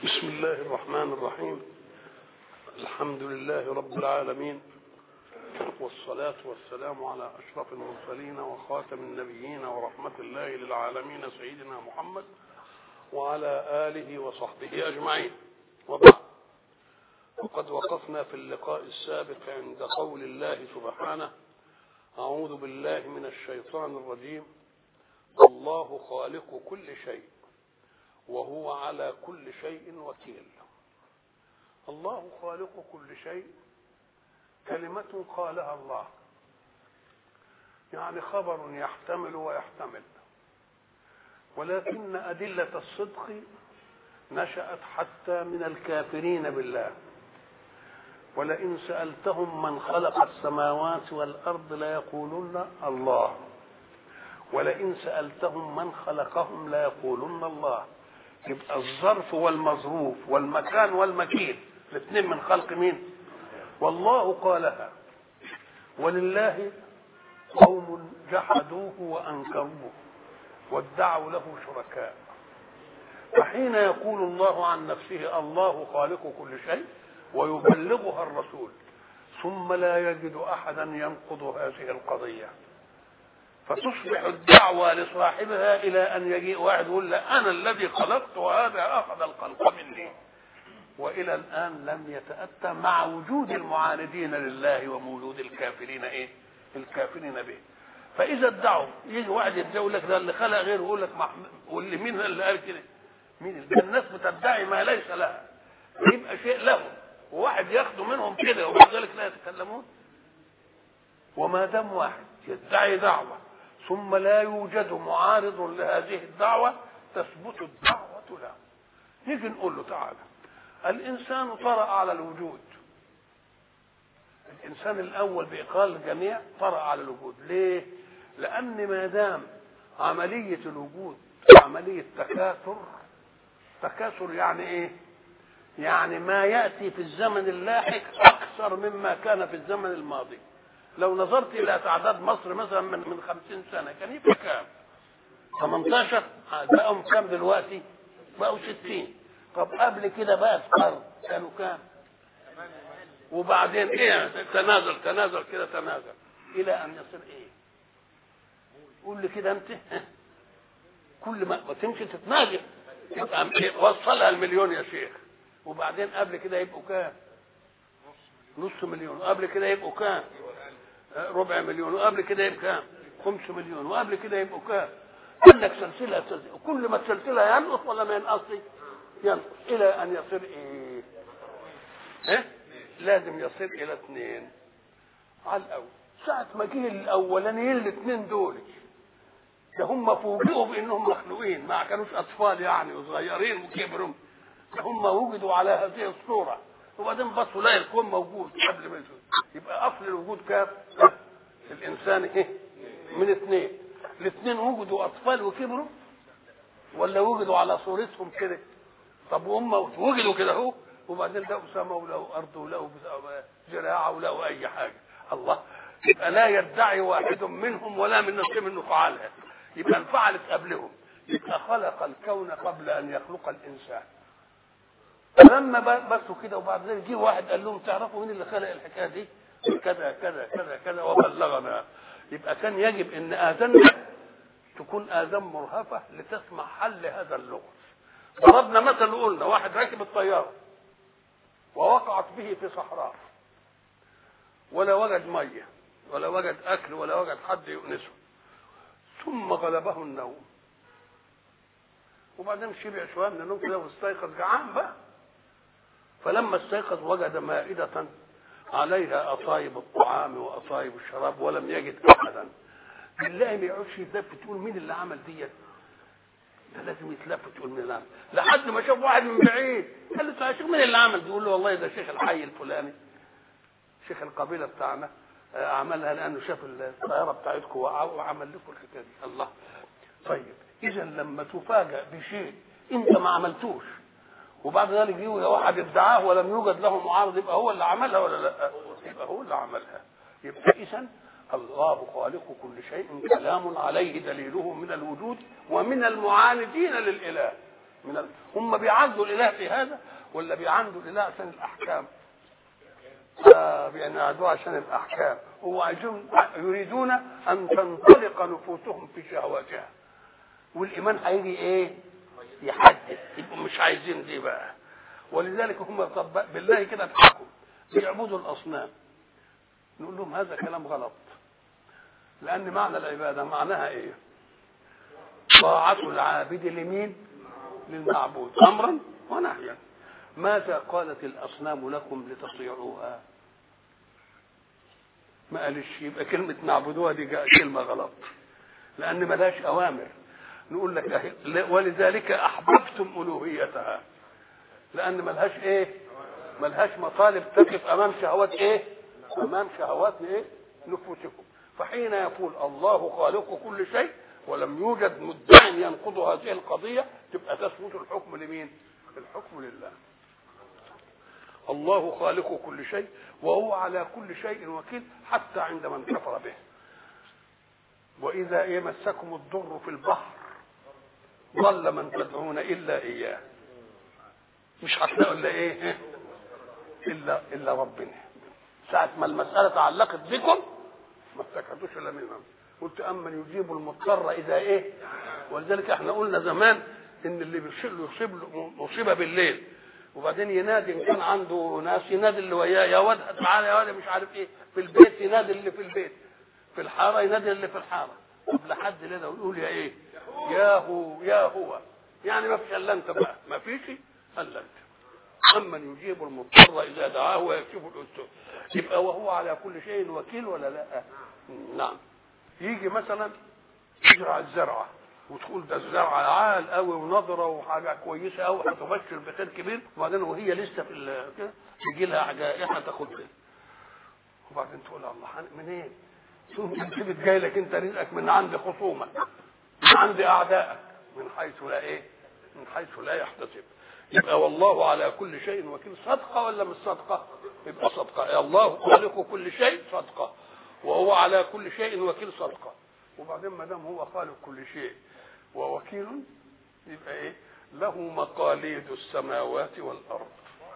بسم الله الرحمن الرحيم. الحمد لله رب العالمين، والصلاة والسلام على أشرف المرسلين وخاتم النبيين ورحمة الله للعالمين سيدنا محمد وعلى آله وصحبه أجمعين. وبعد، وقد وقفنا في اللقاء السابق عند قول الله سبحانه: أعوذ بالله من الشيطان الرجيم. الله خالق كل شيء وهو على كل شيء وكيل. الله خالق كل شيء كلمة قالها الله، يعني خبر يحتمل ويحتمل، ولكن أدلة الصدق نشأت حتى من الكافرين بالله. ولئن سألتهم من خلق السماوات والأرض ليقولن الله، ولئن سألتهم من خلقهم ليقولن الله. يبقى الظرف والمظروف والمكان والمكين الاثنين من خلق مين؟ والله قالها. ولله قوم جحدوه وأنكروه وادعوا له شركاء. فحين يقول الله عن نفسه الله خالق كل شيء ويبلغها الرسول، ثم لا يجد أحدا ينقض هذه القضية، فتصبح الدعوة لصاحبها إلى أن يجيء واحد يقول له أنا الذي خلقت وهذا أخذ الخلق مني. وإلى الآن لم يتأتى مع وجود المعاندين لله وموجود الكافرين الكافرين به. فإذا ادعوا، يجي واحد يقول لك ده اللي خلق غيره، يقول لك واللي مين اللي قال كده؟ مين؟ الناس بتدعي ما ليس لها، يبقى شيء لهم وواحد ياخده منهم كده وبعد ذلك لا يتكلمون. وما دام واحد يدعي دعوة ثم لا يوجد معارض لهذه الدعوة تثبت الدعوة له. نيجي نقول له تعالى، الإنسان طرأ على الوجود، الإنسان الأول بإقرار الجميع طرأ على الوجود. ليه؟ لأن ما دام عملية الوجود عملية تكاثر يعني إيه؟ يعني ما يأتي في الزمن اللاحق أكثر مما كان في الزمن الماضي. لو نظرت إلى تعداد مصر مثلا من 50 سنة كان يبقى كام؟ 18. بقوا كام دلوقتي؟ بقوا 60. طب قبل كده بقى في قرن كانوا كام؟ وبعدين ايه؟ تنازل كده تنازل الى ان يصير ايه؟ قول لي كده انت. كل ما تمشي تتنازل وصلها المليون يا شيخ. وبعدين قبل كده يبقوا كام؟ نص مليون. وقبل كده يبقوا كام؟ ربع مليون. وقبل كده يبقى كام؟ 5 مليون. وقبل كده يبقوا كام؟ عندك سلسله، كل ما السلسله ينقص ولا ما ينقصش؟ ينقص الى ان يصير ايه؟ لازم يصير الى 2 على الاول. ساعه ما جه الاولانيين الاثنين دول ده هم فوجئوا بانهم مخلوقين، ما كانوش اطفال يعني وصغيرين وكبروا، هم وجدوا على هذه الصوره. وبعدين بصوا لا الكون موجود قبل ما يجوا. يبقى اصل الوجود كام؟ الانسان ايه؟ من 2. الاثنين وجدوا اطفال وكبروا ولا وجدوا على صورتهم كده؟ طب وهم وجدوا كده اهو، وبعدين لقوا سماء ولقوا ارض ولقوا زراعه ولقوا اي حاجه. الله، يبقى لا يدعي واحد منهم ولا من نصيب انه فعلها، يبقى انفعلت قبلهم. يبقى خلق الكون قبل ان يخلق الانسان. فلما بسوا كده وبعد ذلك جه واحد قال لهم تعرفوا مين اللي خلق الحكايه دي؟ كذا كذا كذا كذا وبلغنا. يبقى كان يجب ان اذاننا تكون اذان مرهفه لتسمع حل هذا اللغز. ضربنا مثل وقلنا واحد راكب الطياره ووقعت به في صحراء، ولا وجد ميه ولا وجد اكل ولا وجد حد يؤنسه، ثم غلبه النوم، وبعدين شبع شويه من النوم كده واستيقظ جعان بقى. فلما استيقظ وجد مائدة عليها أطايب الطعام وأطايب الشراب ولم يجد أحدا. بالله ما يقعدش يتلفت تقول مين اللي عمل ديت؟ ده لازم يتلفت تقول مين اللي عمل، لحد ما شاف واحد من بعيد قال له يا شيخ مين اللي عمل؟ يقول له والله ده شيخ الحي الفلاني، شيخ القبيلة بتاعنا عملها لأنه شاف الطيارة بتاعتكم وعمل لكم الحكاية دي. الله. طيب إذا لما تفاجأ بشيء أنت ما عملتوش وبعد ذلك يجي واحد ادعاه ولم يوجد له معارض، يبقى هو اللي عملها ولا لا؟ يبقى هو اللي عملها. يبقى إذن الله خالق كل شيء كلام عليه دليله من الوجود ومن المعاندين للإله. هم بيعندوا الاله في هذا ولا بيعندوا الاله عشان الاحكام؟ بيعندوا عشان الاحكام. هو يريدون ان تنطلق نفوسهم في شهواتها، والايمان هيجي ايه؟ يحدد. يبقوا مش عايزين دي بقى. ولذلك هم بالله كده اضحكوا بيعبدوا الاصنام. نقول لهم هذا كلام غلط، لان معنى العباده معناها ايه؟ طاعه العابد لمين؟ للمعبود امرا ونهيا. ماذا قالت الاصنام لكم لتطيعوها؟ ما قالش. يبقى كلمه نعبدوها دي كلمه غلط، لان ملهاش اوامر. نقول لك ولذلك احببتم الوهيتها، لان ملهاش ايه؟ ملهاش مطالب تقف امام شهوات ايه؟ امام شهوات ايه؟ نفوسكم. فحين يقول الله خالق كل شيء ولم يوجد مدع ينقض هذه القضيه، تبقى تثبت الحكم لمين؟ الحكم لله. الله خالق كل شيء وهو على كل شيء وكيل، حتى عند من كفر به. واذا مسكم الضر في البحر ضل من تدعون الا اياه. مش هتلاقوا الا ايه؟ الا ربنا. ساعه ما المساله تعلقت بكم ما افتكرتوش الا منهم. قلت امن يجيب المضطر اذا ايه؟ ولذلك احنا قلنا زمان ان اللي يصيب مصيبه بالليل وبعدين ينادي، ان كان عنده ناس ينادي اللي وياه يا واد تعالى يا واد مش عارف ايه، في البيت ينادي اللي في البيت، في الحاره ينادي اللي في الحاره، قبل حد لده ويقول يا ايه؟ يا هو يا هو. يعني ما فيش الا انت بقى، ما فيش الا انت. امن يجيب المضطر اذا دعاه ويكشف الاسر. يبقى وهو على كل شيء وكيل ولا لا؟ نعم. يجي مثلا يزرع الزرعه وتقول ده الزرعه عال قوي ونضره وحاجه كويسه قوي هتبشر بخير كبير، وبعدين وهي لسه في كده يجي لها جائحه تاخدها، وبعدين تقول الله منين؟ انت جاي لك انت رزقك من عند خصومك، من عند اعدائك، من حيث لا ايه؟ من حيث لا يحتسب. يبقى والله على كل شيء وكيل. صدقه ولا مش صدقه؟ يبقى صدقه. الله خالق كل شيء صدقه، وهو على كل شيء وكيل صدقه. وبعدين ما دام هو خالق كل شيء ووكيل يبقى ايه؟ له مقاليد السماوات والارض.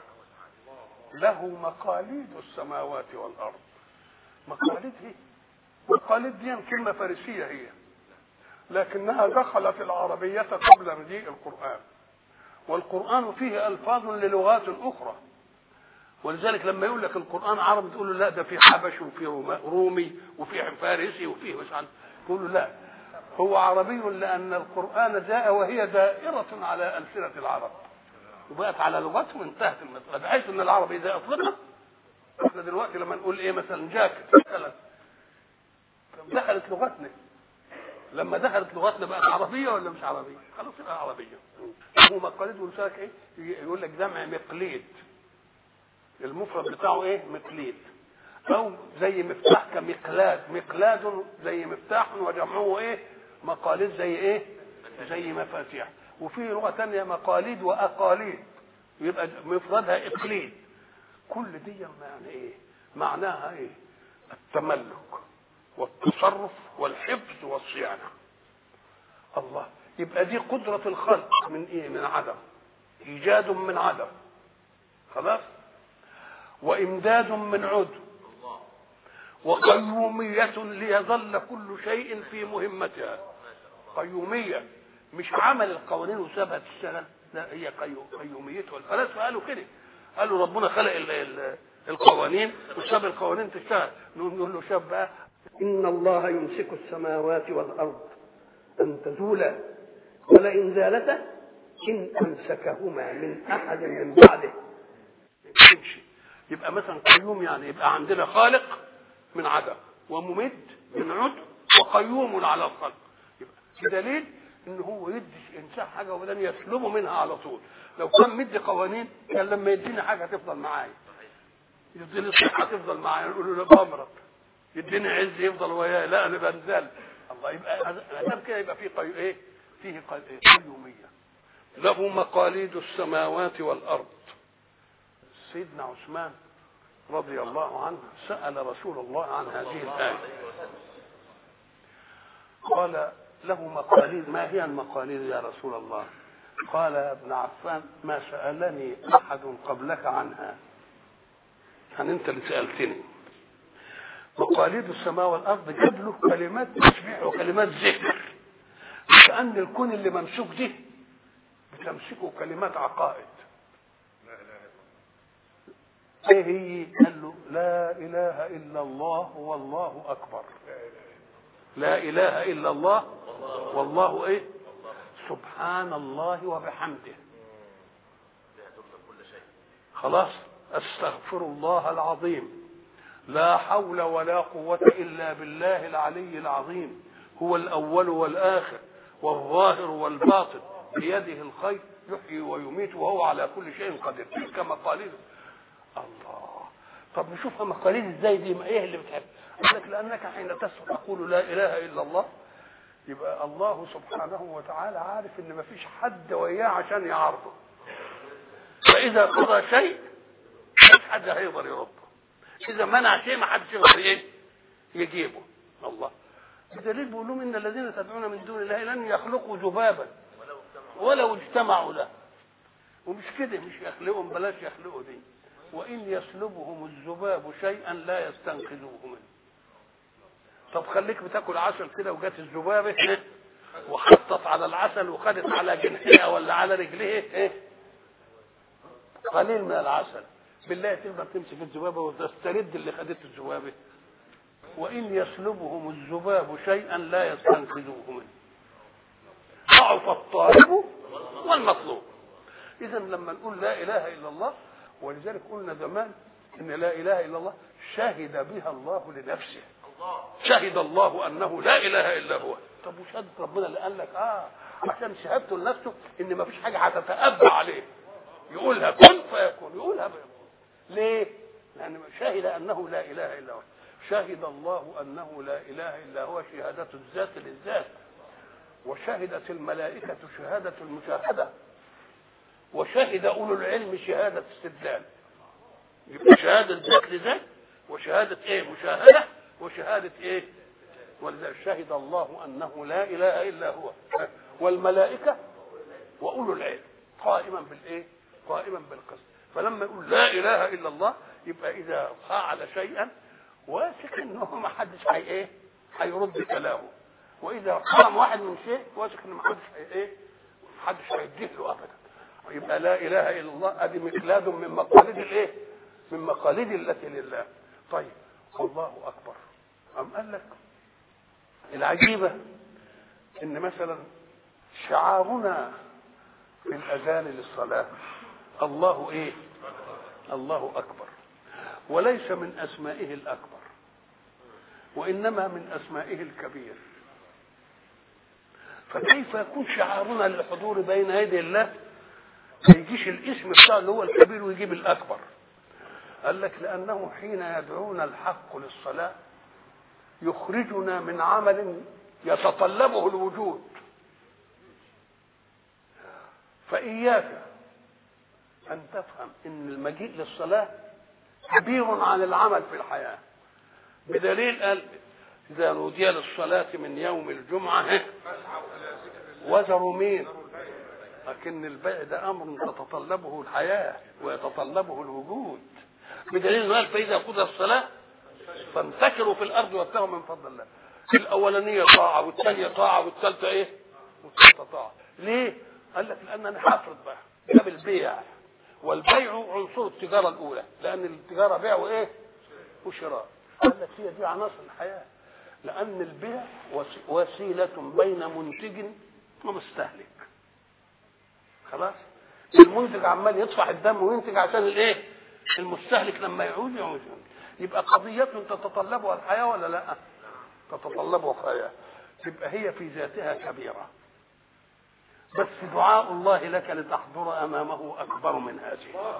له مقاليد السماوات والارض. مقاليد ايه؟ مقاليد دي كلمه فارسيه هي، لكنها دخلت العربيه قبل مجيء القران، والقران فيه الفاظ للغات اخرى. ولذلك لما يقول لك القران عربي تقول له لا ده في حبشي وفي رومي وفي فارسي وفيه مش عارف، تقول له لا هو عربي لان القران جاء وهي دائره على السنه العرب وبقت على لغتهم، انتهت المساله. بحيث ان العربي اذا اطلقت، احنا دلوقتي لما نقول ايه مثلا جاكيت مثلا دخلت لغتنا، لما دخلت لغتنا بقت عربيه ولا مش عربيه؟ خلاص بقى عربيه. هو مقاليد ولسانك ايه؟ يقول لك جمع مقليد، المفرد بتاعه ايه؟ مقليد. او زي مفتاح كمقلاد، مقلاد زي مفتاح وجمعه ايه؟ مقاليد زي ايه؟ زي مفاتيح. وفي لغه ثانيه مقاليد واقاليد يبقى مفردها اقليد. كل دي يعني ايه؟ معناها ايه؟ التملك والتصرف والحفظ والصيانه. الله. يبقى دي قدره الخلق من ايه؟ من عدم، ايجاد من عدم، خلاص، وامداد من عدم، وقيوميه ليظل كل شيء في مهمتها. قيوميه مش عمل القوانين وسابها تشتغل، لا هي قيوميته. الفلاسفه قالوا كده، قالوا ربنا خلق القوانين وساب القوانين تشتغل. نقول له شاب بقى ان الله يمسك السماوات والارض ان تزولا ولئن زالتا ان امسكهما من احد من بعده. يبقى مثلا قيوم يعني يبقى عندنا خالق من عدم وممد من عدم وقيوم على الخلق. يبقى بدليل ان هو يدي انسان حاجه وبعدين يسلبه منها على طول. لو كان مدي قوانين كان لما يديني حاجه هتفضل معايا، يديني صحه تفضل معايا، نقول له لا بمرض، يديني عز يفضل وياي، لا انا بنزل. الله. يبقى ادام كده يبقى فيه ايه؟ فيه قيوميه. له مقاليد السماوات والارض. سيدنا عثمان رضي الله عنه سأل رسول الله عن هذه الآية، قال له مقاليد، ما هي المقاليد يا رسول الله؟ قال يا ابن عفان ما سألني أحد قبلك عنها، يعني أنت اللي سألتني. مقاليد السماء والأرض جاب له كلمات تسبيح وكلمات ذكر، كأن الكون اللي ممسوك دي بتمسكه كلمات عقائد. ايه هي؟ قال له لا اله الا الله والله اكبر. لا اله الا الله والله ايه؟ سبحان الله وبحمده. خلاص. استغفر الله العظيم، لا حول ولا قوة الا بالله العلي العظيم، هو الاول والاخر والظاهر والباطن، بيده الخير يحيي ويميت وهو على كل شيء قدير. تلك مقاليد الله. طب نشوفها مقاليد ازاي دي؟ ما ايه اللي بتحب؟ قال لك لانك حين تقول لا اله الا الله يبقى الله سبحانه وتعالى عارف ان ما فيش حد وياه عشان يعارضه، فاذا قضى شيء مش حد هيقدر يرده، اذا منع شيء ما حدش يقدر ايه يجيبه. الله بدليل بيقول لهم ان الذين تدعون من دون الله لن يخلقوا ذبابا ولو اجتمعوا له. ومش كده، مش يخلقهم، بلاش يخلقوا دي، وإن يسلبهم الذباب شيئا لا يستنقذوه منه. طب خليك بتاكل عسل كده وجات الذبابة وحطت على العسل وخدت على جنحها ولا على رجليه قليل من العسل، بالله تقدر تمسك الذبابة وتسترد اللي خدته الذبابة؟ وإن يسلبهم الذباب شيئا لا يستنقذوه منه، ضعف الطالب والمطلوب. إذا لما نقول لا إله إلا الله، ولذلك قلنا زمان ان لا اله الا الله شهد بها الله لنفسه، شهد الله انه لا اله الا هو. طب وشهد ربنا اللي قال لك عشان شهادته لنفسه ان ما فيش حاجه هتتأبى عليه، يقولها كن فيكون، يقولها بيكون. ليه؟ لان شهد انه لا اله الا هو. شهد الله انه لا اله الا هو شهاده الذات للذات، وشهدت الملائكه شهاده المشاهده، وشهد أولو العلم شهادة استدلال. يبقى شهادة ذات لذات، وشهادة ايه؟ مشاهدة، وشهادة ايه؟ ولذلك شهد الله أنه لا إله إلا هو، والملائكة وأولو العلم قائما بالإيه؟ قائما بالقسط. فلما يقول لا إله إلا الله يبقى إذا فعل شيئا واثق إنه ما حدش هيرد كلامه، وإذا حرم واحد من شيء واثق إنه ما حدش هيديه له أبدا. يبقى لا اله الا الله ادي مقلاد من مقاليد الايه؟ من مقاليد التي لله. طيب الله اكبر. قال لك العجيبه ان مثلا شعارنا في الاذان للصلاه الله ايه؟ الله اكبر، وليس من اسمائه الاكبر، وانما من اسمائه الكبير. فكيف يكون شعارنا للحضور بين يدي الله ما يجيش الاسم بتاعه اللي هو الكبير ويجيب الاكبر؟ قال لك لانه حين يدعونا الحق للصلاه يخرجنا من عمل يتطلبه الوجود، فاياك ان تفهم ان المجيء للصلاه كبير عن العمل في الحياه. بدليل قال اذا نودي للصلاه من يوم الجمعه وذروا مين؟ لكن البيع ده امر تتطلبه الحياه ويتطلبه الوجود. بدليل قال فاذا قضى الصلاه فانتشروا في الارض وابتغوا من فضل الله. الاولانيه طاعه والثانيه طاعه والثالثه ايه؟ والثالثه طاعه. ليه؟ قال لك لان انا هفرض بقى ده بالبيع، والبيع عنصر التجاره الاولى، لان التجاره بيع وايه؟ وشراء. قال لك هي دي عناصر الحياه، لان البيع وسيله بين منتج ومستهلك. خلاص؟ المنتج عمال يدفع الدم وينتج عشان الايه؟ المستهلك لما يعود. يبقى قضيه تتطلبها الحياه ولا لا؟ تتطلبها الحياه. تبقى هي في ذاتها كبيره، بس دعاء الله لك لتحضر امامه اكبر من هذه.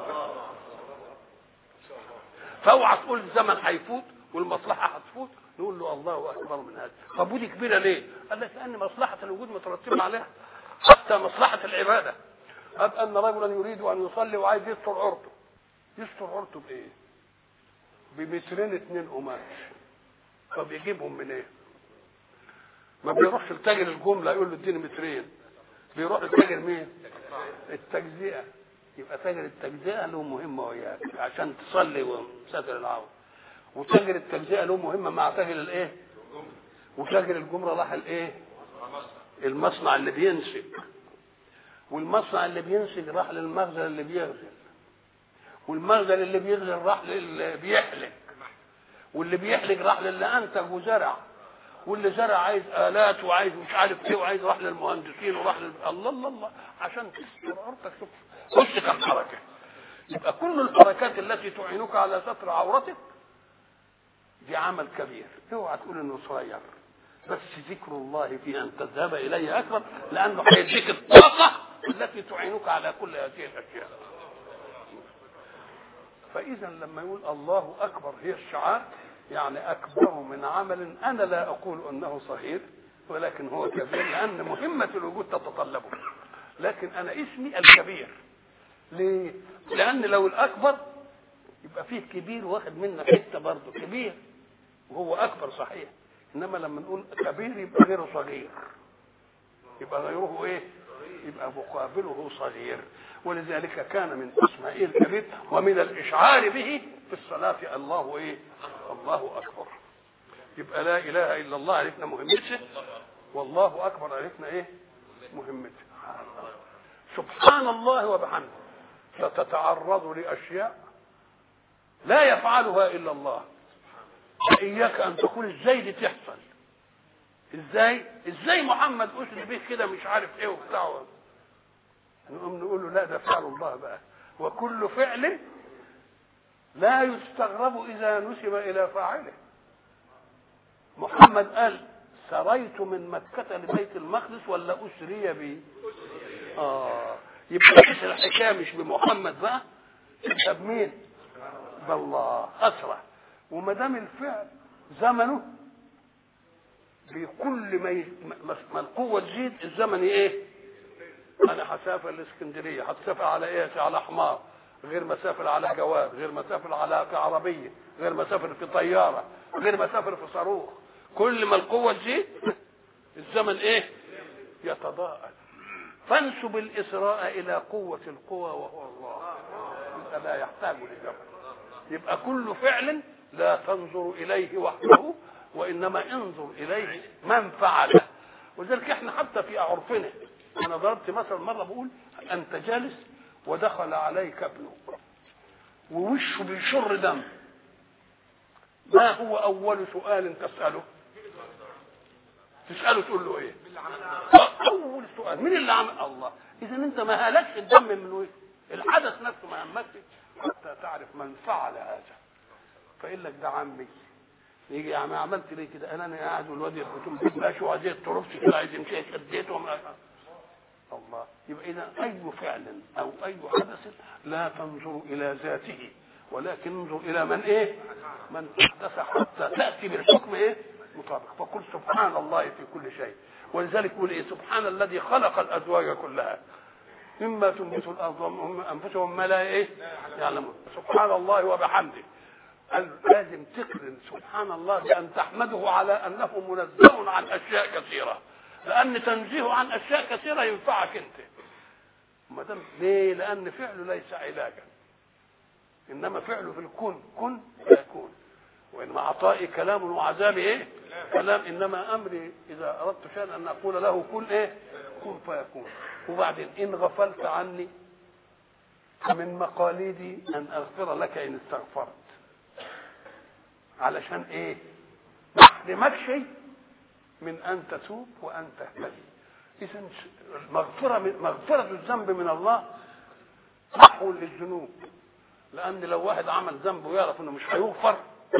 فاوعى تقول الزمن هيفوت والمصلحه هتفوت نقول له الله اكبر من هذه. طب ودي كبيره ليه؟ قال لك لان مصلحه الوجود مترتبه عليها، حتى مصلحه العباده. أبقى أن رجلا يريد أن يصلي وعايز يستر عورته، يستر عورته بإيه؟ بمترين 2 قماش. طب يجيبهم من إيه؟ ما بيروحش لتاجر الجملة يقول له اديني مترين، بيروح لتاجر مين؟ التجزئه. يبقى تاجر التجزئه له مهمه وياك عشان تصلي وستر العوره، وتاجر التجزئه له مهمه مع تاجر الايه؟ وتاجر الجمره راح الايه؟ المصنع اللي بينسج، والمصنع اللي بينسج راح للمخزن اللي بيغزل، والمخزن اللي بيغزل راح للي بيحلق، واللي بيحلق راح للي انتج وزرع، واللي زرع عايز آلات وعايز مش عارف ايه وعايز راح للمهندسين وراح الله الله الله عشان تستر عورتك. شوف خش كم حركه. يبقى كل الحركات التي تعينك على ستر عورتك دي عمل كبير، اوعى تقول انه صغير، بس ذكر الله في ان تذهب اليه اكبر، لانه هيديك الطاقه التي تعينك على كل هذه الاشياء. فاذا لما يقول الله اكبر هي الشعار، يعني اكبر من عمل انا لا اقول انه صغير ولكن هو كبير، لان مهمه الوجود تتطلبه، لكن انا اسمي الكبير. ليه؟ لان لو الاكبر يبقى فيه كبير واخد منا حته برضه كبير وهو اكبر صحيح، انما لما نقول كبير يبقى غيره صغير، يبقى غيره ايه؟ يبقى مقابله صغير. ولذلك كان من اسمائه الكبير ومن الاشعار به في الصلاه الله ايه؟ الله اكبر. يبقى لا اله الا الله عرفنا مهمته، والله اكبر عرفنا ايه؟ مهمته. سبحان الله وبحمده ستتعرض لاشياء لا يفعلها الا الله، اياك ان تقول ازاي دي تحصل، ازاي محمد اسري به كده مش عارف ايه وبتاع، نقوم نقول له لا ده فعل الله بقى، وكل فعل لا يستغرب اذا نسب الى فاعله. محمد قال سريت من مكة لبيت المقدس ولا اسري بي؟ يبقى الحكايه مش بمحمد بقى، تبقى بمين؟ بالله اسرى. وما دام الفعل زمنه بكل ما القوه تزيد الزمن ايه؟ انا هسافر الاسكندريه، هتسافر على ايه؟ على حمار، غير مسافر على جواد، غير مسافر على عربيه، غير مسافر في طياره، غير مسافر في صاروخ. كل ما القوه تزيد الزمن ايه؟ يتضاءل. فانسب الاسراء الى قوه القوى وهو الله، يبقى لا يحتاج لجبر. يبقى كل فعل لا تنظر اليه وحده وانما انظر اليه من فعله. ولذلك احنا حتى في عرفنا، انا ضربت مثلا مره بقول انت جالس ودخل عليك ابنك ووشه بيشر دم، ما هو اول سؤال تساله؟ تقول له ايه؟ اول سؤال مين اللي عمل؟ الله. اذا انت ما هلكش الدم من وجهه، الحدث نفسه ما همكش حتى تعرف من فعل هذا. فيقول لك ده عمي، يجي يا عم عملت ليه كده؟ انا قاعد والواد يخبطون ماشي وعايز ترفش كده عايز يمشي شديته الله. يبقى اذا اي فعل او اي حدث لا تنظر الى ذاته ولكن انظر الى من ايه؟ من حدث حتى تاتي بالحكم ايه؟ مطابق. فقل سبحان الله في كل شيء. ولذلك يقول ايه؟ سبحان الذي خلق الازواج كلها مما تنبت الارض ومن انفسهم ما لا ايه؟ يعلمون. سبحان الله وبحمده. لازم تقرن سبحان الله بأن تحمده على أنه منزه عن أشياء كثيرة، لأن تنزيه عن أشياء كثيرة ينفعك أنت. ما دام ليه؟ لأن فعله ليس علاجا، إنما فعله في الكون كن فيكون، وإن عطائي كلام وعذابي إيه؟ كلام. إنما أمري إذا أردت شيئا أن أقول له كن إيه؟ كن فيكون. وبعدين إن غفلت عني فمن مقاليدي أن أغفر لك إن استغفرت. علشان ايه؟ ما احرمكش من ان تتوب وان تهتدي. اذا مغفرة الذنب من الله محو للذنوب، لان لو واحد عمل ذنب ويعرف انه مش هيغفر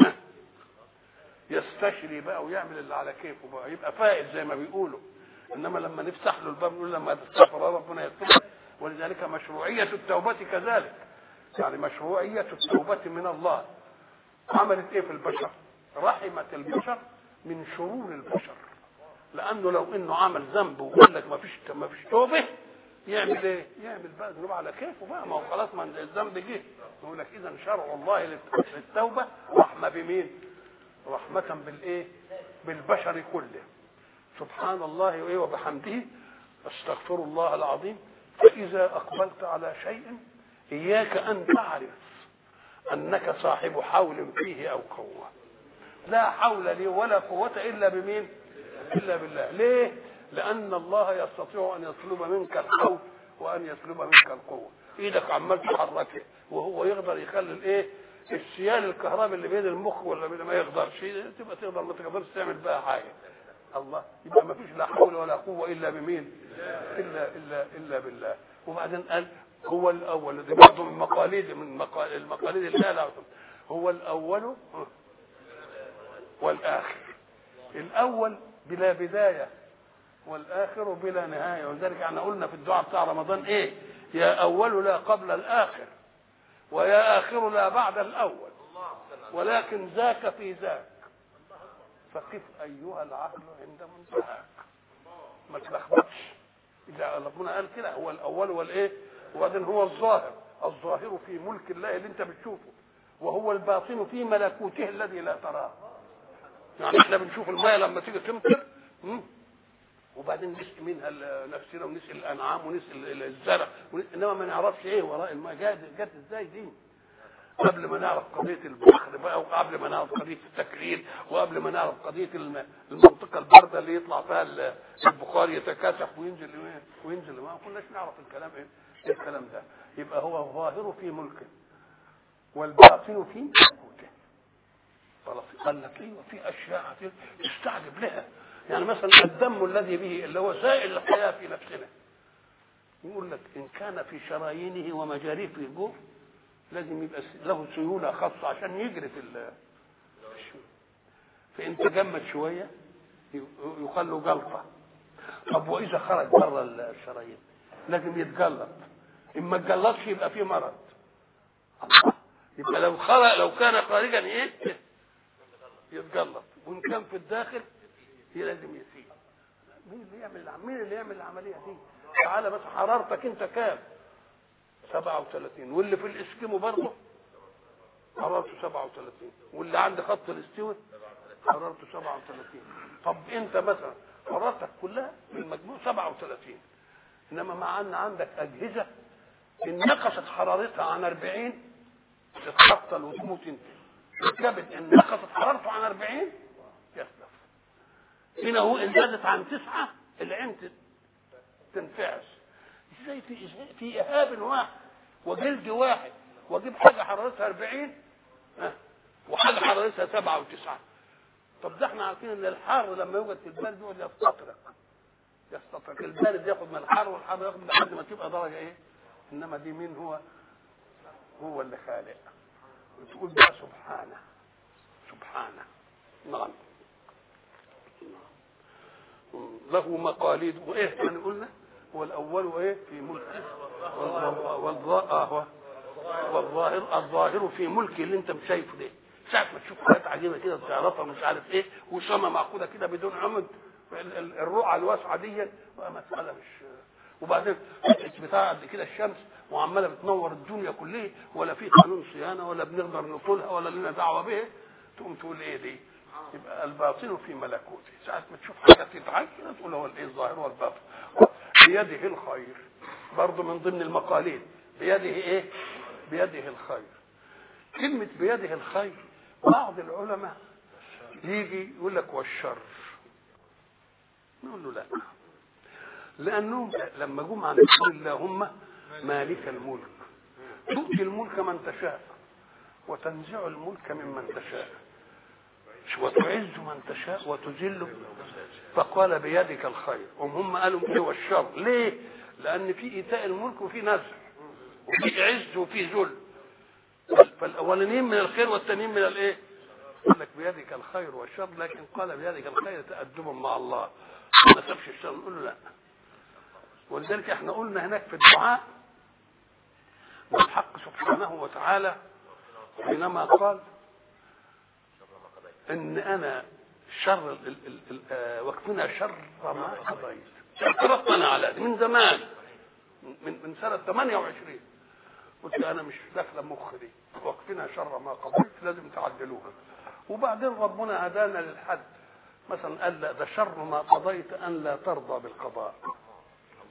يستشري بقى ويعمل اللي على كيفه بقى، يبقى فائد زي ما بيقولوا. انما لما نفتح له الباب نقول لما تستغفر ربنا يغفر. ولذلك مشروعية التوبة كذلك، يعني مشروعية التوبة من الله عملت ايه في البشر؟ رحمت البشر من شرور البشر، لانه لو انه عمل ذنب وقال لك ما فيش توبه يعمل ايه؟ يعمل بقى ذنوب على كيفه بقى، ما هو خلاص ما الذنب جه. يقول لك اذا شرع الله للتوبه رحمه بمين؟ رحمه بالايه؟ بالبشر كله. سبحان الله وايه وبحمده استغفر الله العظيم. فإذا أقبلت على شيء إياك أن تعرف أنك صاحب حول فيه أو قوة. لا حول لي ولا قوة إلا بمين؟ إلا بالله. ليه؟ لأن الله يستطيع أن يطلب منك الحول وأن يطلب منك القوة. إيدك عمال تحركها وهو يقدر يخلي الإيه؟ السيال الكهربي اللي بين المخ ولا بين ما يقدرش، تبقى تقدر ما تقدرش تعمل بها حاجة. الله، يبقى ما فيش لا حول ولا قوة إلا بمين؟ إلا بالله. وبعدين قال هو الأول. دي برضه من المقاليد اللي هو الأول والآخر. الأول بلا بداية والآخر بلا نهاية. ولذلك احنا قلنا في الدعاء بتاع رمضان ايه؟ يا أول لا قبل الآخر، ويا آخر لا بعد الأول، ولكن ذاك في ذاك، فقف أيها العقل عند منتهاك. ما تلخبطش. إذا ربنا قال كده هو الأول والإيه؟ وبعدين هو الظاهر في ملك الله اللي أنت بتشوفه، وهو الباطن في ملكوته الذي لا تراه. يعني احنا بنشوف الماء لما تيجي تمطر وبعدين نسقي منها نفسنا ونسقي الانعام ونسقي الزرع، انما ما نعرفش ايه وراء الماء جت ازاي دي. قبل ما نعرف قضيه البخر بقى، وقبل ما نعرف قضيه التكرير، وقبل ما نعرف قضيه المنطقه البارده اللي يطلع فيها البخار يتكاثف وينزل ما كناش نعرف الكلام ايه الكلام ده. يبقى هو الظاهر في ملكه والباطن في ملكوته. خلاص قال لك ايه؟ وفي اشياء تستعجب لها. يعني مثلا الدم الذي به اللي هو سائل الحياه في نفسنا، يقول لك ان كان في شرايينه ومجاريه في الجوف لازم يبقى له سيوله خاصه عشان يجري في فان تجمد شويه يقال له جلطه. طب واذا خرج بره الشرايين لازم يتجلط، ان ما اتجلطش يبقى فيه مرض. يبقى لو كان خارجا ايه يتجلط، وان كان في الداخل لازم يسيب. مين اللي يعمل العمليه دي؟ تعالى بس حرارتك انت كام؟ 37. واللي في الاسكيمو برضه حرارته 37، واللي عند خط الاستوى حرارته 37. طب انت مثلا حرارتك كلها في المجموع 37، انما مع ان عندك اجهزه ان نقصت حرارتها عن 40 تتعطل وتموت انت. الكبد ان نقصت حرارته عن 40 يخلف. هنا هو ان زادت عن 9 العين تنفعش. ازاي في اهاب واحد وجلد واحد واجيب حاجه حرارتها 40 وحاجه حرارتها 7 و9؟ طب ده احنا عارفين ان الحار لما يوجد في البرد يقعد يستطرق. البارد ياخد من الحار والحار ياخد لحد ما تبقى درجه ايه. انما دي مين هو اللي خالق. وتقول بقى سبحانه نعم له مقاليد وايه يعني قلنا هو الاول وايه في ملكه الظاهر في ملكه اللي انت مش شايفه ده. ساعه ما تشوف حاجات عجيبه كده تعرفها مش عارف ايه، وسما معقوده كده بدون عمد، الرقعه الواسعه دي مساله مش. وبعدين بتاع قد كده الشمس وعماله بتنور الدنيا كلها، ولا في قانون صيانه ولا بنقدر نطولها ولا لنا دعوه به، تقوم تقول ايه دي؟ يبقى الباطن في ملكوته. ساعه ما تشوف حاجه تتعجب تقول هو الايه الظاهر والباطن. بيده الخير برضه من ضمن المقاليد. بيده ايه؟ بيده الخير. كلمه بيده الخير بعض العلماء يجي يقول لك والشر، نقول له لا، لانهم لما جم عن قول اللهم مالك الملك تؤتي الملك من تشاء وتنزع الملك ممن تشاء وتعز من تشاء وتذل. فقال بيدك الخير. هم قالوا ايه والشر؟ ليه؟ لان في ايتاء الملك وفي نزع وفي عز وفي ذل، فالاولانيين من الخير والثانيين من الايه؟ يقول لك بيدك الخير والشر، لكن قال بيدك الخير تأدبا مع الله، ما سابش الشر. نقول له لا. ولذلك احنا قلنا هناك في الدعاء والحق سبحانه وتعالى حينما قال ان انا شر وقتنا شر ما قضيت، اعترضنا على من زمان من سنه 28 قلت انا مش داخله مخي دي، وقتنا شر ما قضيت لازم تعدلوها. وبعدين ربنا هدانا للحد مثلا قال لا ده شر ما قضيت ان لا ترضى بالقضاء.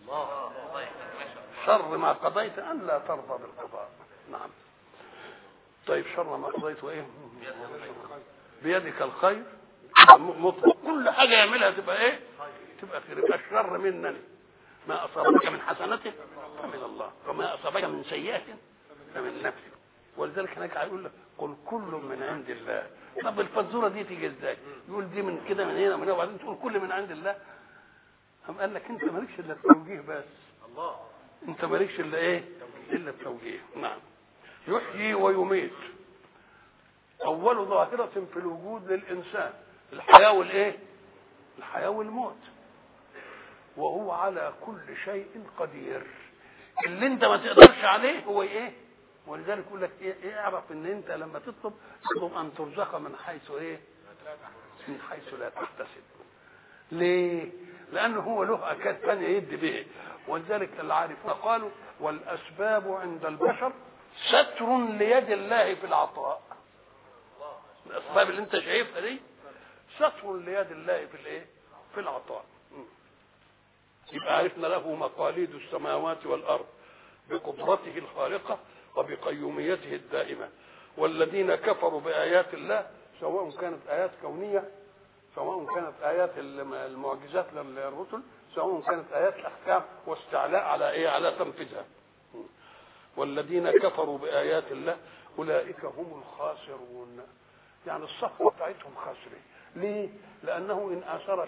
شر ما قضيت أن لا ترضى بالقضاء. نعم. طيب شر ما قضيت وإيه؟ بيدك الخير مطلق، كل حاجة يعملها تبقى إيه؟ تبقى خير. يبقى الشر منني، ما أصابك من حسنة فمن الله وما أصابك من سيئة فمن نفسك. ولذلك هناك هيقول لك قل كل من عند الله. طب الفزورة دي تيجي ازاي؟ يقول دي من كده من هنا من هنا وبعدين تقول كل من عند الله. هم قال لك انت مالكش الا التوجيه بس. الله. انت مالكش الا ايه؟ الا التوجيه. نعم. يحيي ويميت. اول ظاهرة في الوجود للانسان الحياة والايه؟ الحياة والموت. وهو على كل شيء قدير. اللي انت ما تقدرش عليه هو ايه؟ ولذلك يقول لك ايه؟ اعرف ان انت لما تطلب ان ترزق من حيث ايه؟ من حيث لا تحتسب. ليه؟ لانه هو له اكاد ثانيه يدي به. ولذلك العارفون قالوا والاسباب عند البشر ستر ليد الله في العطاء. الاسباب اللي انت شايفها دي ستر ليد الله في الايه؟ في العطاء. يبقى عرفنا له مقاليد السماوات والارض بقدرته الخارقه وبقيوميته الدائمه. والذين كفروا بايات الله سواء كانت ايات كونيه سواء كانت ايات المعجزات للرسل سواء كانت ايات الاحكام واستعلاء على ايه؟ على تنفيذها. والذين كفروا بايات الله اولئك هم الخاسرون. يعني الصفوه بتاعتهم خاسرين. ليه؟ لانه ان اثر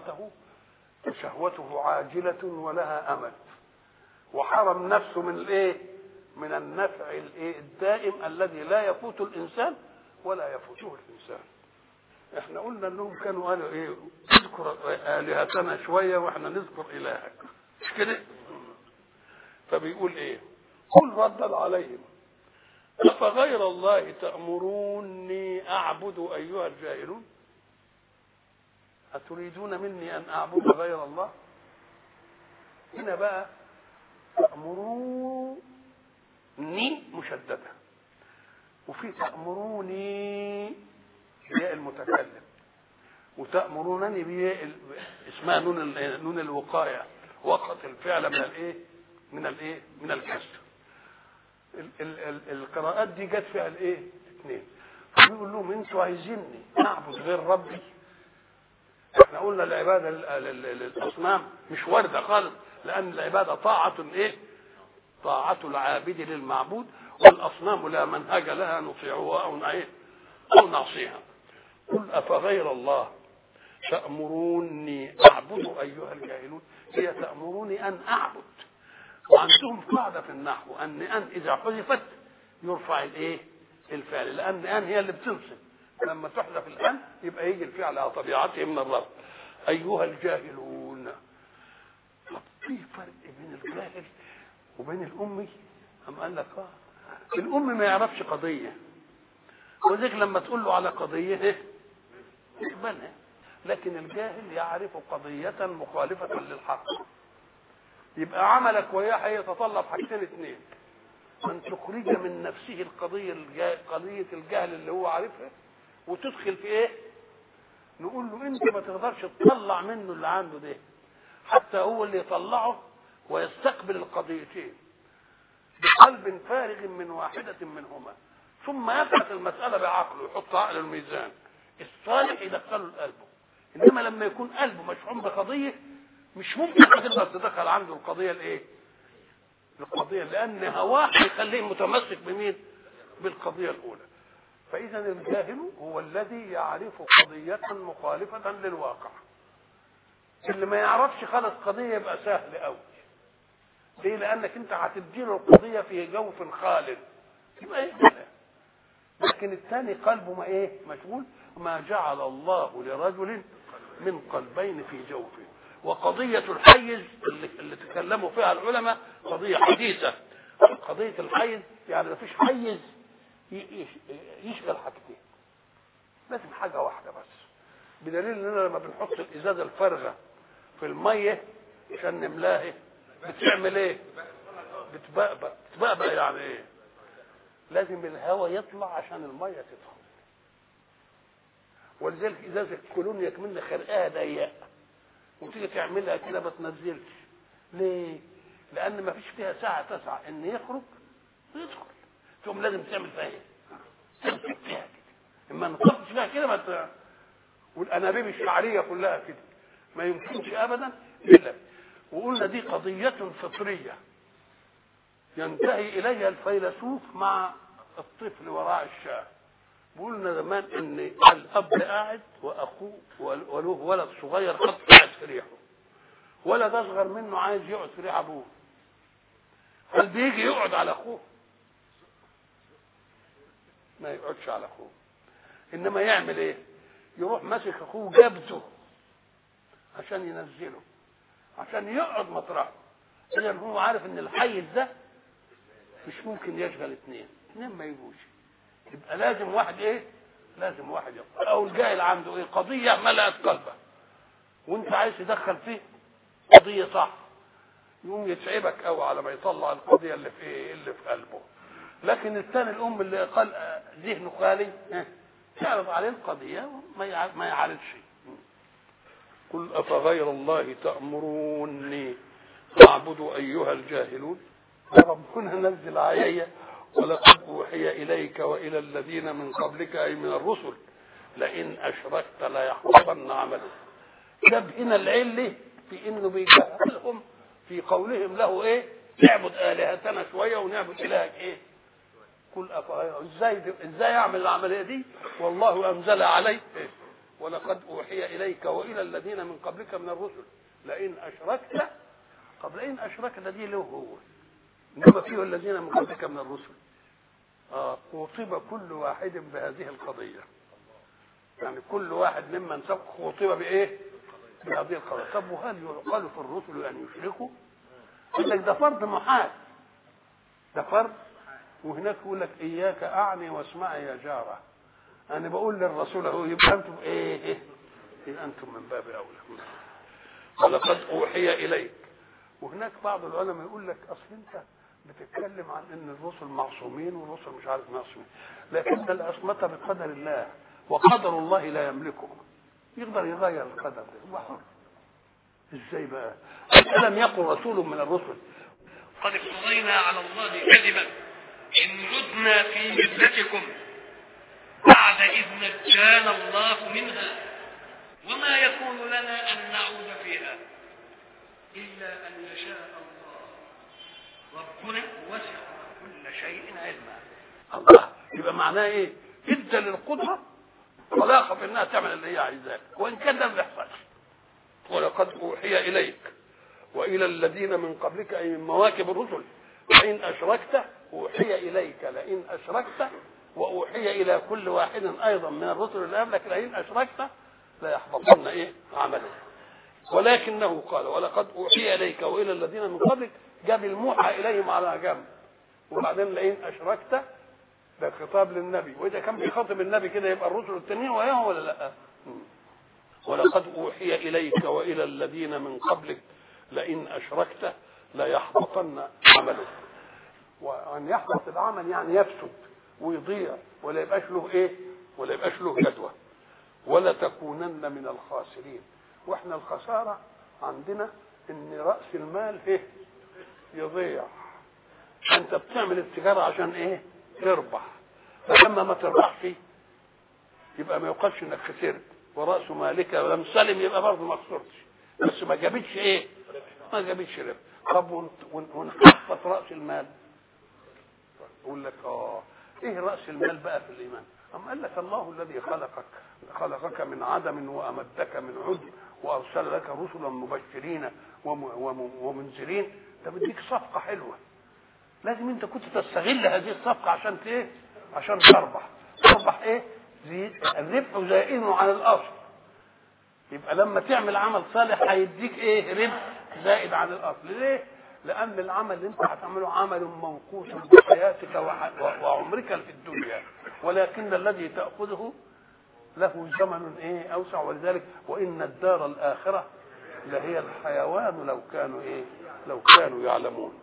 شهوته عاجله ولها امل وحرم نفسه من الايه؟ من النفع الايه؟ الدائم الذي لا يفوت الانسان ولا يفوته الانسان. احنا قلنا انهم كانوا قالوا ايه؟ اذكر الهتنا شويه واحنا نذكر الهك، مش كده؟ فبيقول ايه؟ قل ردد عليهم افغير الله تأمروني اعبد ايها الجاهلون. أتريدون مني أن أعبد غير الله؟ هنا بقى تأمروني مشددة وفي تأمروني بياء المتكلم وتأمرونني بياء اسمها نون الوقاية وقت الفعل من الكسر. القراءات دي جت فيها الايه؟ اثنين. فبيقول لهم انتوا عايزيني اعبد غير ربي؟ احنا قلنا العباده للاصنام مش وارده خالص، لان العباده طاعه ايه؟ طاعه العابد للمعبود، والاصنام لا منهج لها نطيعها او نعصيها. قل افغير الله تأمروني اعبد ايها الجاهلون. هي تأمروني ان اعبد. وعندهم قاعده في النحو ان اذا حذفت يرفع الايه؟ الفعل، لان هي اللي بتنصب. لما تحذف الان يبقى يجي الفعل على طبيعته من الرفع. ايها الجاهلون. طب في فرق بين الجاهل وبين الامي؟ أم قال لك الامي ما يعرفش قضيه وذلك لما تقول له على قضيه يقبلها، لكن الجاهل يعرف قضيه مخالفه للحق. يبقى عملك وياه هيتطلب حاجتين اثنين: ان تخرج من نفسه قضيه الجهل اللي هو عارفها وتدخل في ايه؟ نقول له انت ما تقدرش تطلع منه اللي عنده ده، حتى هو اللي يطلعه ويستقبل القضيتين بقلب فارغ من واحدة منهما، ثم يبحث المسألة بعقله يحط عقله الميزان الصالح يدخله لقلبه. انما لما يكون قلبه مشحون بقضية مش ممكن تقدر تدخل عنده القضية الايه؟ القضية، لان هواه يخليه متمسك بمين؟ بالقضية الاولى. فإذا الجاهل هو الذي يعرف قضية مخالفة للواقع. اللي ما يعرفش خالص قضية يبقى سهل قوي. ليه؟ لأنك أنت هتديله القضية في جوف خالد يبقى إيه؟ لكن الثاني قلبه ما إيه؟ مشغول. ما جعل الله لرجل من قلبين في جوفه. وقضية الحيز اللي تكلموا فيها العلماء قضية حديثة. قضية الحيز يعني ما فيش حيز يشغل حاجتين، لازم حاجه واحده بس. بدليل اننا لما بنحط الازازه الفارغه في الميه عشان نملاها بتعمل ايه؟ بتبقبق يعني ايه؟ لازم الهواء يطلع عشان الميه تدخل. ولذلك ازازه كولونيا كمان خرقها ضيقه وتيجي تعملها كده ما تنزلش، ليه؟ لان ما فيش فيها ساعه تسعى ان يخرج ويدخل، ثم لازم تعمل فيها ايه؟ تمسك فيها كده، اما نطبش فيها كده ما والانابيب الشعريه كلها كده ما يمكنش ابدا الا. وقلنا دي قضيه فطريه ينتهي اليها الفيلسوف مع الطفل وراء الشاه. قلنا زمان ان الاب قاعد واخوه وله ولد صغير قد قاعد في ريحه، ولد اصغر منه عايز يقعد في ريح ابوه، هل بيجي يقعد على اخوه؟ ما يقعدش على اخوه، انما يعمل ايه؟ يروح ماسك اخوه جابته عشان ينزله، عشان يقعد مطرحه. اذا هو عارف ان الحيز ده مش ممكن يشغل اثنين ما يجوش، يبقى لازم واحد ايه؟ لازم واحد يقعد. او الجاهل عنده ايه؟ قضيه ملأت قلبه وانت عايز تدخل فيه قضيه صح، يقوم يتعبك قوي على ما يطلع القضيه اللي في ايه؟ اللي في قلبه. لكن الثاني الام اللي قال ذهنه خالي تعرض عليه القضيه ما يعرضش. قل افغير الله تأمروني اعبد ايها الجاهلون. ربنا نزل علي ولقد اوحي اليك والى الذين من قبلك اي من الرسل لئن اشركت ليحبطن عملك. جاب هنا العله في انه بيجهلهم في قولهم له ايه؟ نعبد الهتنا شويه ونعبد الهك ايه؟ قل افغير ازاي اعمل العمليه دي؟ والله انزل عليك إيه؟ ولقد اوحي اليك والى الذين من قبلك من الرسل لئن اشركت. قبل ان اشركت دي له هو، انما فيه الذين من قبلك من الرسل. خوطب كل واحد بهذه القضيه، يعني كل واحد ممن سبق خوطب بايه؟ بهذه القضيه. طب وهل يقال في الرسل ان يشركوا؟ يقول لك ده فرض محال، ده فرض. وهناك يقول لك اياك اعني واسمعي يا جاره. انا بقول للرسول اهو، يبقى انتم ايه؟ يبقى انتم من باب اولى. ولقد اوحي اليك. وهناك بعض العلماء يقول لك اصل انت بتتكلم عن ان الرسل معصومين والرسل مش عارف معصومين، لكن العصمه بقدر الله وقدر الله لا يملكه. يقدر يغير القدر ده، هو حر. ازاي بقى؟ الم يقل رسول من الرسل قد افترينا على الله كذبا ان عدنا في ملتكم بعد اذ نجانا الله منها وما يكون لنا ان نعود فيها الا ان يشاء الله ربنا وسع كل شيء علما. الله يبقى معناه ايه؟ ادى للقدره طلاقه في انها تعمل اللي هي عايزاه، وان كان ده ما بيحصلش. ولقد اوحي اليك والى الذين من قبلك اي من مواكب الرسل لئن اشركت. اوحي اليك لئن اشركت، واوحي الى كل واحد ايضا من الرسل اللي قبلك لئن اشركت لا يحبطن ايه؟ عملك. ولكنه قال ولقد اوحي اليك والى الذين من قبلك، جاب الموحى اليهم على جنب، وبعدين لئن اشركت ده خطاب للنبي، واذا كان بيخاطب النبي كده يبقى الرسل التانيين وياهم ولا لا؟ ولقد اوحي اليك والى الذين من قبلك لئن اشركت لا يحبطن عملك. وان يحبط العمل يعني يفسد ويضيع ولا يبقاش له ايه؟ ولا يبقاش له جدوى. ولا تكونن من الخاسرين. واحنا الخساره عندنا ان راس المال ايه؟ يضيع. انت بتعمل التجاره عشان ايه؟ تربح، فلما ما تربحش يبقى ما يقالش انك خسرت، وراس مالك ولم سلم يبقى برضه ما خسرتش، بس ما جابتش ايه؟ ما جابتش ربح. طب ونحفظ راس المال، يقول لك ايه راس المال بقى في الايمان؟ اما قال لك الله الذي خلقك من عدم وامدك من عدم وارسل لك رسلا مبشرين ومنذرين. ده بديك صفقه حلوه، لازم انت كنت تستغل هذه الصفقه عشان ايه؟ عشان تربح ايه؟ الربح زائد عن الاصل. يبقى لما تعمل عمل صالح هيديك ايه؟ ربح زائد عن الاصل. ليه؟ لان العمل اللي انت هتعمله عمل منقوص بحياتك وعمرك في الدنيا، ولكن الذي تاخذه له زمن ايه؟ اوسع. ولذلك وان الدار الاخره لهي الحيوان لو كانوا ايه؟ لو كانوا يعلمون.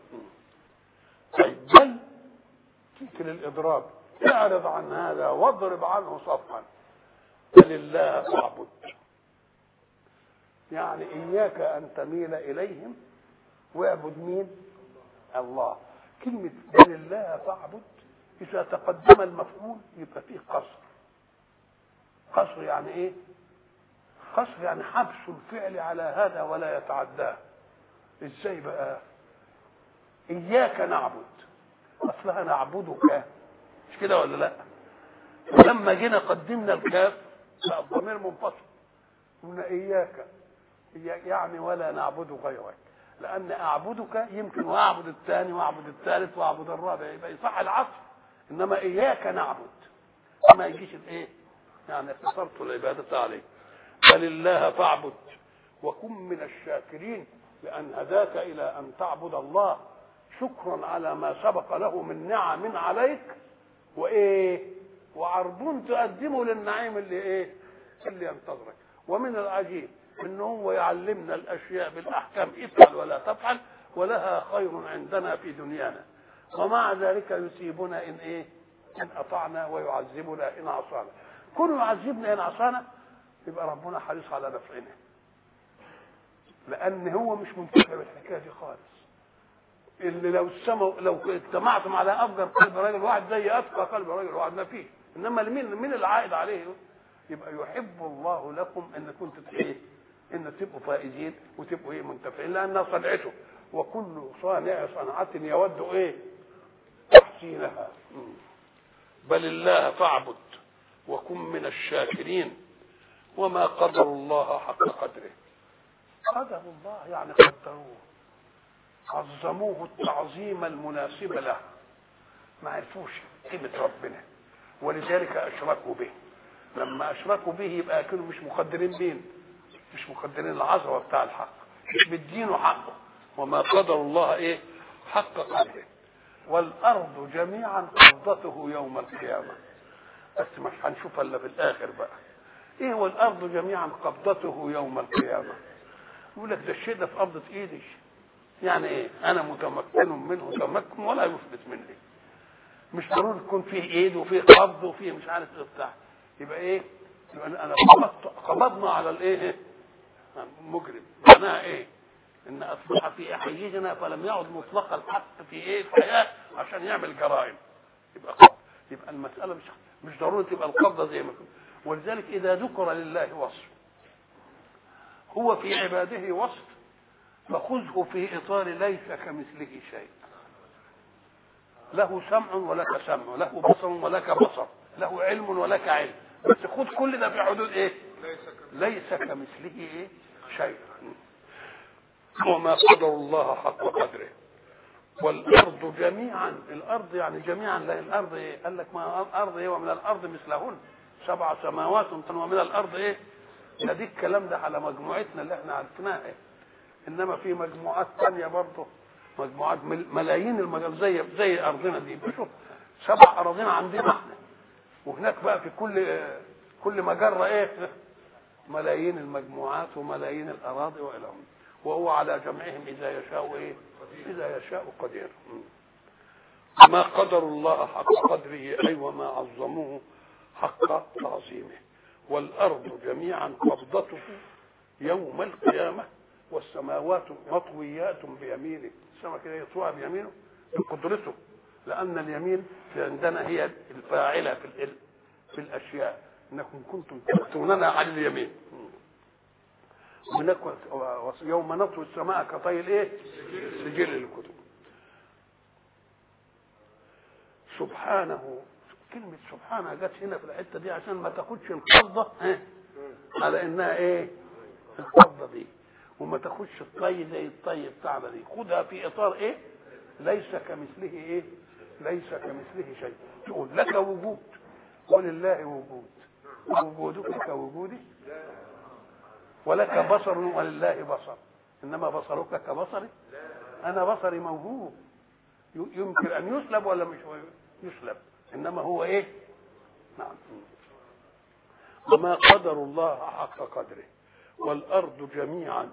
طيب بل تلك للاضراب، اعرض عن هذا واضرب عنه صفحا. بل الله فاعبد، يعني اياك ان تميل اليهم واعبد مين؟ الله. كلمة بل الله فاعبد إذا تقدم المفعول يبقى فيه قصر. قصر يعني إيه؟ قصر يعني حبس الفعل على هذا ولا يتعداه. إزاي بقى؟ إياك نعبد، أصلها نعبدك، مش كده ولا لا؟ ولما جينا قدمنا الكاف بقى الضمير منفصل، قلنا إياك يعني ولا نعبد غيرك، لأن أعبدك يمكن وأعبد الثاني وأعبد الثالث وأعبد الرابع، يبقى يصح العطف. إنما إياك نعبد ما يجيش الإيه؟ يعني اختصرت العبادة عليه. بل الله فاعبد وكن من الشاكرين، لأن هداك إلى أن تعبد الله شكرا على ما سبق له من نعم عليك وإيه؟ وعرض تقدمه للنعيم اللي إيه؟ اللي ينتظرك. ومن العجيب إنه هو يعلمنا الأشياء بالأحكام، افعل ولا تفعل ولها خير عندنا في دنيانا، ومع ذلك يصيبنا إن إيه؟ إن أطعنا ويعذبنا إن عصانا. كل يعذبنا إن عصانا يبقى ربنا حريص على نفعنا، لأن هو مش منتفع بالحكاية دي خالص. اللي لو اجتمعتم على أفجر قلب راجل واحد زي أتقى قلب راجل واحد ما فيه، إنما مين العائد عليه؟ يبقى يحب الله لكم إن كنتم إيه؟ إن تبقوا فائزين وتبقوا إيه؟ منتفعين، لأنها صنعته، وكل صانع صنعة يود إيه؟ تحسينها. بل الله فاعبد وكن من الشاكرين وما قدر الله حق قدره. قدر الله يعني قدروه، عظموه التعظيم المناسب له، ما عرفوش قيمة ربنا ولذلك أشركوا به. لما أشركوا به يبقى كانوا مش مقدرين مين؟ مش مقدرين العظمة بتاع الحق، مش مدينه حقه. وما قدر الله إيه؟ حق قدره. والأرض جميعا قبضته يوم القيامة. بس مش هنشوفها إلا في الآخر بقى. إيه والأرض جميعا قبضته يوم القيامة؟ يقول لك ده الشيء ده في قبضة إيدي، يعني إيه؟ أنا متمكن منه تمكن ولا يفلت مني. مش ضروري تكون فيه إيد وفيه قبض وفيه مش عارف إيه بتاع. يبقى إيه؟ يبقى أنا قبضنا على الإيه؟ مجرم. معناها إيه؟ إن أصبح في حيزنا فلم يعد مطلق الحق في إيه؟ الحياة عشان يعمل جرائم. يبقى قبض. يبقى المسألة مش ضروري تبقى القبضة زي ما كنت. ولذلك إذا ذكر لله وصف هو في عباده وصف فخذه في إطار ليس كمثله شيء. له سمع ولك سمع، له بصر ولك بصر، له علم ولك علم، بس خذ كل ده في حدود ايه؟ ليس كمثله ايه؟ شيء. وما قدر الله حق قدره. والأرض جميعا، الأرض يعني جميعا، لا الأرض ايه؟ قال لك ما الأرض ايه؟ ومن الأرض مثلهن 7 سماوات ومن الأرض ايه؟ دي الكلام ده على مجموعتنا اللي احنا عرفناها إيه؟ انما في مجموعات ثانيه برضه، مجموعات ملايين المجال زي ارضنا دي. شوف 7 اراضين عندنا احنا، وهناك بقى في كل مجره ايه؟ ملايين المجموعات وملايين الاراضي والهم، وهو على جمعهم اذا يشاء ايه؟ اذا يشاء قدير. ما قدر الله حق قدره اي وما عظموه حق تعظيمه. والارض جميعا قبضته يوم القيامه والسماوات مطويات بيمينه. السماء كده يطوها بيمينه بقدرته، لأن اليمين عندنا هي الفاعلة في الأشياء. إنكم كنتم تأتوننا على اليمين. يوم نطوي السماء كطي الإيه؟ سجل الكتب. سبحانه، كلمة سبحانه جت هنا في الحتة دي عشان ما تاخدش القبضة على إنها إيه؟ القبضة دي، وما تاخدش الطي زي الطي بتاعنا دي، خدها في اطار ايه؟ ليس كمثله ايه؟ ليس كمثله شيء. تقول لك وجود ولله وجود، وجودك كوجودي، ولك بصر ولله بصر، انما بصرك كبصري. انا بصري موجود، يمكن ان يسلب ولا مش يسلب، انما هو ايه؟ نعم. وما قدر الله حق قدره. والأرض جميعا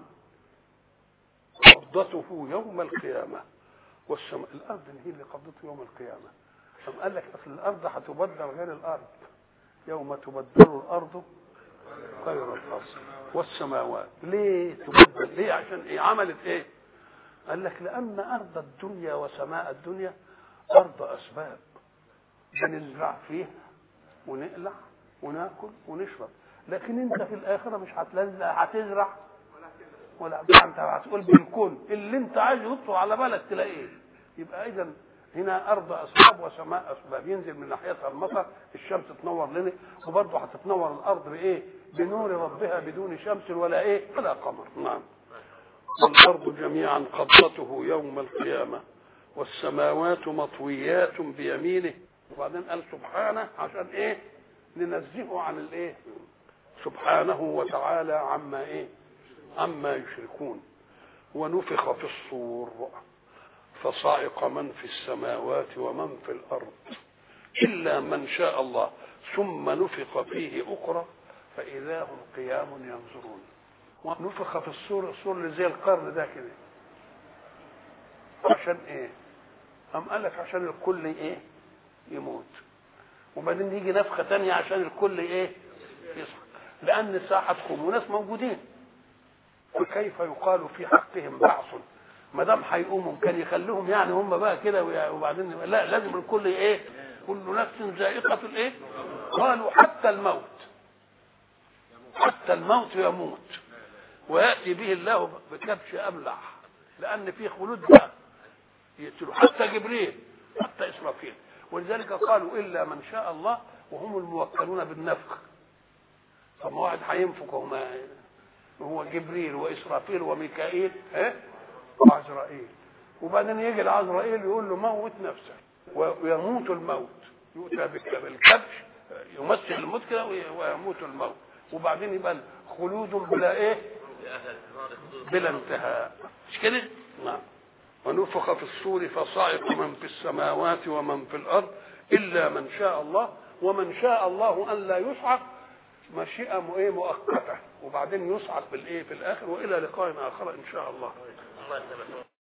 قبضته يوم القيامة والسماء. الأرض هي اللي قبضته يوم القيامة. قال لك أصل الأرض هتبدل غير الأرض، يوم تبدل الأرض غير الأرض والسماوات. ليه تبدل؟ ليه؟ عشان إيه؟ عملت إيه؟ قال لك لأن أرض الدنيا وسماء الدنيا أرض أسباب، بنزرع فيها ونقلع وناكل ونشرب، لكن انت في الآخرة مش هتزرع ولا انت هتقول بالكون اللي انت عايز يطلع على بالك تلاقيه. يبقى إذا هنا أرض أسباب وسماء أسباب، ينزل من ناحيتها المطر، الشمس تنور لنا، وبرضه هتتنور الأرض بإيه؟ بنور ربها بدون شمس ولا إيه؟ ولا قمر. نعم. والأرض جميعا قبضته يوم القيامة والسماوات مطويات بيمينه. وبعدين قال سبحانه عشان إيه؟ ننزهه عن الإيه؟ سبحانه وتعالى عما إيه؟ عما يشركون. ونفخ في الصور فصعق من في السماوات ومن في الأرض إلا من شاء الله ثم نفخ فيه أخرى فإذا هم قيام ينظرون. ونفخ في الصور، الصور اللي زي القرن ده كده، عشان ايه؟ قام قال لك عشان الكل ايه؟ يموت، وبعدين يجي نفخه ثانيه عشان الكل ايه؟ يصحى، لان الساعه هتقوم وناس موجودين، فكيف يقال في حقهم بعث ما دام هيقوموا؟ كان يخلوهم يعني هم بقى كده وبعدين لا، لازم الكل ايه؟ كل نفس ذائقه الايه؟ قالوا حتى الموت، حتى الموت يموت ويأتي به الله بكبش أملح، لأن فيه خلود بقى يقتلوا حتى جبريل حتى إسرافيل. ولذلك قالوا إلا من شاء الله وهم الموكلون بالنفخ. فما واحد هينفخ هو جبريل وإسرافيل وميكائيل وعزرائيل، وبعدين يجي العزرائيل يقول له موت نفسك، ويموت الموت، يؤتى بالكبش يمثل الموت كده ويموت الموت، وبعدين يبقى خلود بلا ايه؟ بلا انتهاء، مش كده؟ نعم. ونفخ في الصور فصعق من في السماوات ومن في الارض الا من شاء الله. ومن شاء الله ان لا يصعق مشيئه مؤقته، وبعدين يصعق بالايه في الاخر. والى لقاء اخر ان شاء الله.